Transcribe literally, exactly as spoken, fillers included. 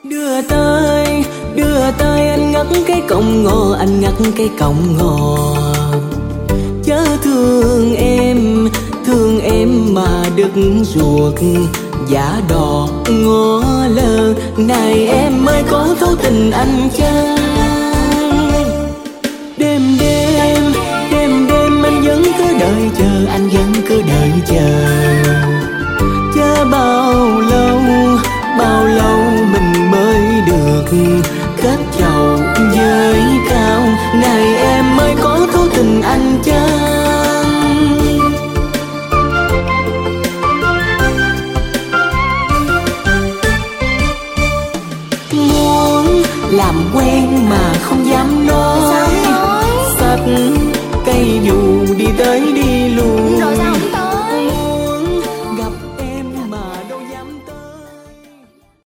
Đưa tay, đưa tay anh ngắt cái cọng ngò, anh ngắt cái cọng ngò. Chớ thương em, thương em mà đứt ruột, giả đò ngó lơ. Này em ơi có thấu tình anh chăng? Đêm đêm, đêm đêm anh vẫn cứ đợi chờ, anh vẫn cứ đợi chờ. Chớ bao lâu, bao lâu mình mới được kết chầu với cao. Này em ơi có thấu tình anh chăng? Muốn làm quen mà không dám nói, xách cây dù đi tới đi luôn.